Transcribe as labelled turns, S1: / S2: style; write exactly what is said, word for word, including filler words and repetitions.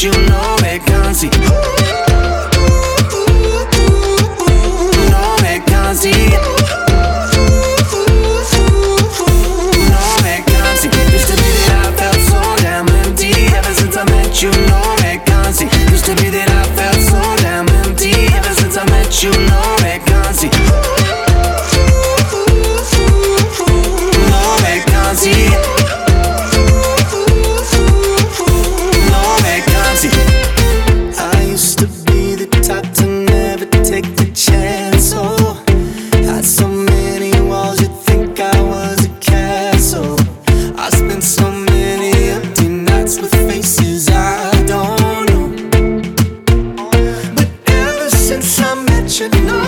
S1: you, no vacancy. No vacancy. No vacancy. Used to be that I felt so damn empty. Ever since I met you, no vacancy. Used to be that I felt so damn empty. Ever since I met you, no vacancy. No vacancy. No vacancy. I used to be the type to never take the chance. Oh, had so many walls, you'd think I was a castle. I spent so many empty nights with faces I don't know. But ever since I met you, no